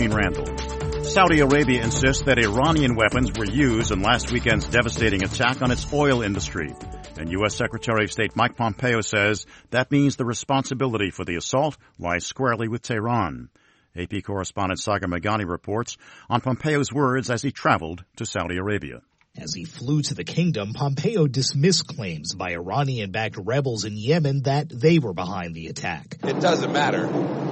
Randall. Saudi Arabia insists that Iranian weapons were used in last weekend's devastating attack on its oil industry. And U.S. Secretary of State Mike Pompeo says that means the responsibility for the assault lies squarely with Tehran. AP correspondent Sagar Meghani reports on Pompeo's words as he traveled to Saudi Arabia. As he flew to the kingdom, Pompeo dismissed claims by Iranian-backed rebels in Yemen that they were behind the attack. It doesn't matter.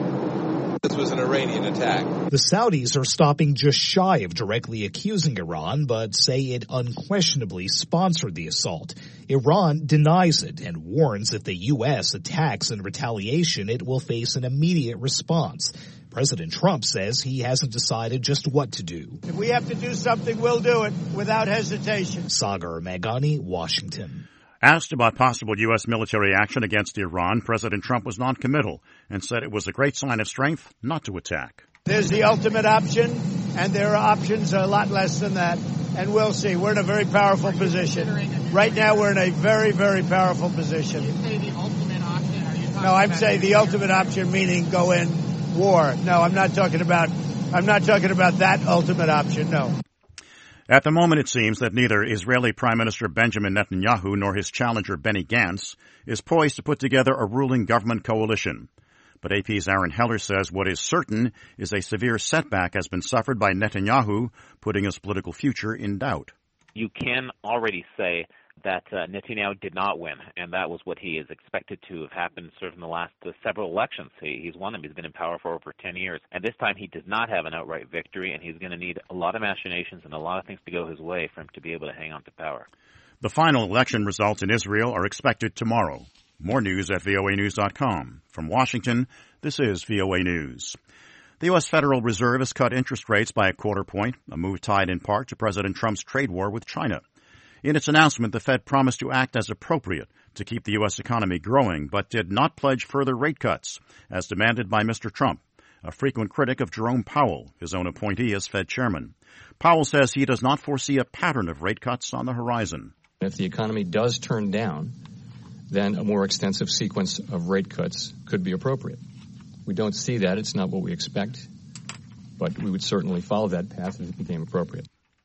This was an Iranian attack. The Saudis are stopping just shy of directly accusing Iran, but say it unquestionably sponsored the assault. Iran denies it and warns if the U.S. attacks in retaliation, it will face an immediate response. President Trump says he hasn't decided just what to do. If we have to do something, we'll do it without hesitation. Sagar Meghani, Washington. Asked about possible U.S. military action against Iran, President Trump was noncommittal and said it was a great sign of strength not to attack. There's the ultimate option, and there are options a lot less than that, and we'll see. We're in a very powerful position. Right now, we're in a very, very powerful position. You say the ultimate option? Are you talking No, I'm saying the ultimate option, meaning go in war. No, I'm not talking about that ultimate option, no. At the moment, it seems that neither Israeli Prime Minister Benjamin Netanyahu nor his challenger Benny Gantz is poised to put together a ruling government coalition. But AP's Aaron Heller says what is certain is a severe setback has been suffered by Netanyahu, putting his political future in doubt. You can already say that Netanyahu did not win, and that was what he is expected to have happened sort of in the last several elections. He's won them. He's been in power for over 10 years. And this time he does not have an outright victory, and he's going to need a lot of machinations and a lot of things to go his way for him to be able to hang on to power. The final election results in Israel are expected tomorrow. More news at voanews.com. From Washington, this is VOA News. The U.S. Federal Reserve has cut interest rates by a quarter point, a move tied in part to President Trump's trade war with China. In its announcement, the Fed promised to act as appropriate to keep the U.S. economy growing, but did not pledge further rate cuts, as demanded by Mr. Trump, a frequent critic of Jerome Powell, his own appointee as Fed chairman. Powell says he does not foresee a pattern of rate cuts on the horizon. If the economy does turn down, then a more extensive sequence of rate cuts could be appropriate. We don't see that. It's not what we expect, but we would certainly follow that path if it became appropriate.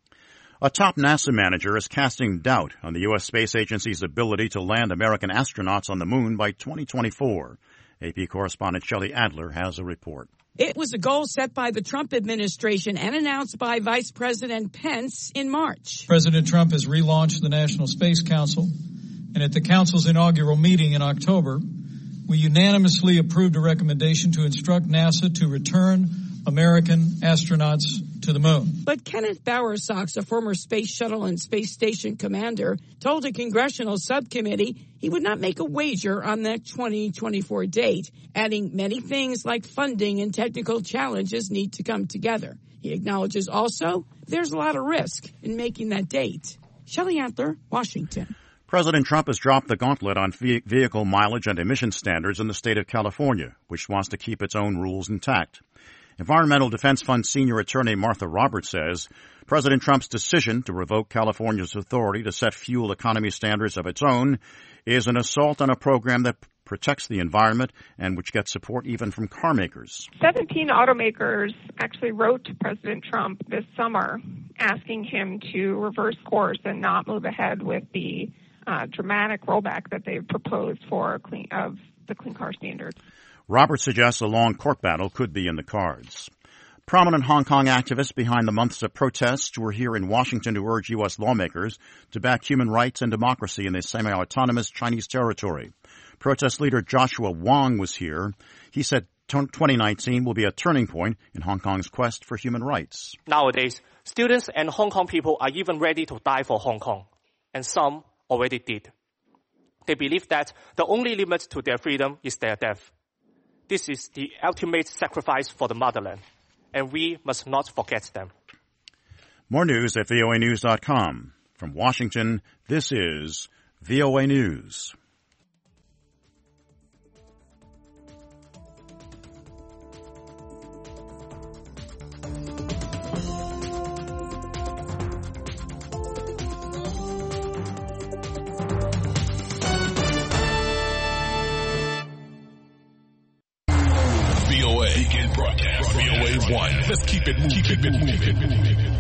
A top NASA manager is casting doubt on the U.S. Space Agency's ability to land American astronauts on the moon by 2024. AP correspondent Shelley Adler has a report. It was a goal set by the Trump administration and announced by Vice President Pence in March. President Trump has relaunched the National Space Council, and at the Council's inaugural meeting in October, we unanimously approved a recommendation to instruct NASA to return American astronauts to the moon. But Kenneth Bowersox, a former Space Shuttle and Space Station commander, told a congressional subcommittee he would not make a wager on the 2024 date, adding many things like funding and technical challenges need to come together. He acknowledges also there's a lot of risk in making that date. Shelley Adler, Washington. President Trump has dropped the gauntlet on vehicle mileage and emission standards in the state of California, which wants to keep its own rules intact. Environmental Defense Fund senior attorney Martha Roberts says President Trump's decision to revoke California's authority to set fuel economy standards of its own is an assault on a program that protects the environment and which gets support even from car makers. 17 automakers actually wrote to President Trump this summer asking him to reverse course and not move ahead with the dramatic rollback that they've proposed for the Clean Car Standards. Roberts suggests a long court battle could be in the cards. Prominent Hong Kong activists behind the months of protests were here in Washington to urge U.S. lawmakers to back human rights and democracy in the semi-autonomous Chinese territory. Protest leader Joshua Wong was here. He said 2019 will be a turning point in Hong Kong's quest for human rights. Nowadays, students and Hong Kong people are even ready to die for Hong Kong, and some already did. They believe that the only limit to their freedom is their death. This is the ultimate sacrifice for the motherland, and we must not forget them. More news at voanews.com. From Washington, this is VOA News. one. Let's keep it moving.